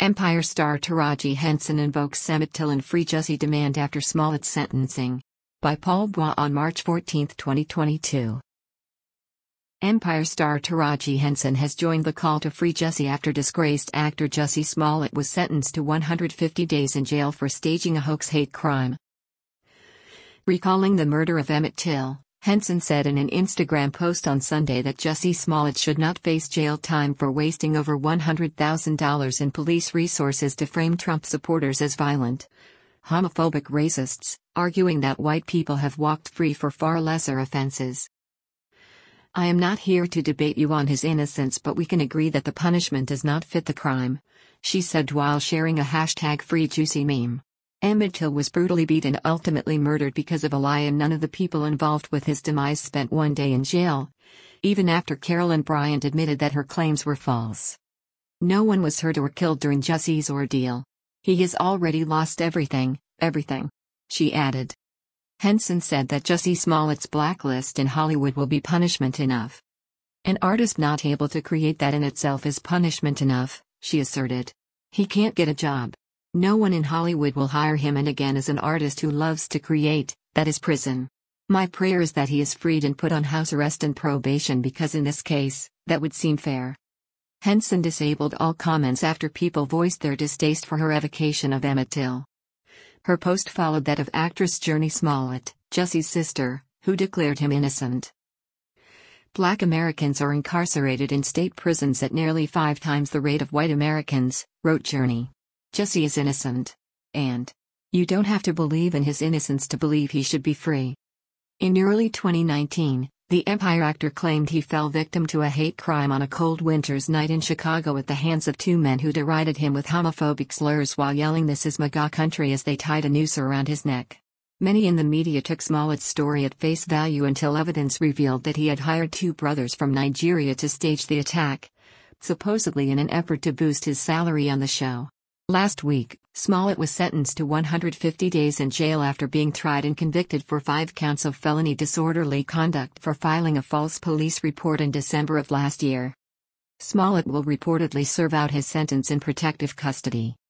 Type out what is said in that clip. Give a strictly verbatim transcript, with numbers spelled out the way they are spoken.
Empire star Taraji Henson invokes Emmett Till and Free Jussie demand after Smollett's sentencing. By Paul Bois on March fourteenth, twenty twenty-two. Empire star Taraji Henson has joined the call to free Jussie after disgraced actor Jussie Smollett was sentenced to one hundred fifty days in jail for staging a hoax hate crime. Recalling the murder of Emmett Till, Henson said in an Instagram post on Sunday that Jussie Smollett should not face jail time for wasting over one hundred thousand dollars in police resources to frame Trump supporters as violent, homophobic racists, arguing that white people have walked free for far lesser offenses. "I am not here to debate you on his innocence, but we can agree that the punishment does not fit the crime," she said while sharing a hashtag Free Jussie meme. Emmett Till was brutally beat and ultimately murdered because of a lie, and none of the people involved with his demise spent one day in jail, even after Carolyn Bryant admitted that her claims were false. "No one was hurt or killed during Jussie's ordeal. He has already lost everything, everything," she added. Henson said that Jussie Smollett's blacklist in Hollywood will be punishment enough. "An artist not able to create that in itself is punishment enough," she asserted. "He can't get a job. No one in Hollywood will hire him, and again, as an artist who loves to create, that is prison. My prayer is that he is freed and put on house arrest and probation, because in this case, that would seem fair." Henson disabled all comments after people voiced their distaste for her evocation of Emmett Till. Her post followed that of actress Jurnee Smollett, Jussie's sister, who declared him innocent. "Black Americans are incarcerated in state prisons at nearly five times the rate of white Americans," wrote Jurnee. "Jussie is innocent. And you don't have to believe in his innocence to believe he should be free." In early twenty nineteen, the Empire actor claimed he fell victim to a hate crime on a cold winter's night in Chicago at the hands of two men who derided him with homophobic slurs while yelling "This is MAGA country" as they tied a noose around his neck. Many in the media took Smollett's story at face value until evidence revealed that he had hired two brothers from Nigeria to stage the attack, supposedly in an effort to boost his salary on the show. Last week, Smollett was sentenced to one hundred fifty days in jail after being tried and convicted for five counts of felony disorderly conduct for filing a false police report in December of last year. Smollett will reportedly serve out his sentence in protective custody.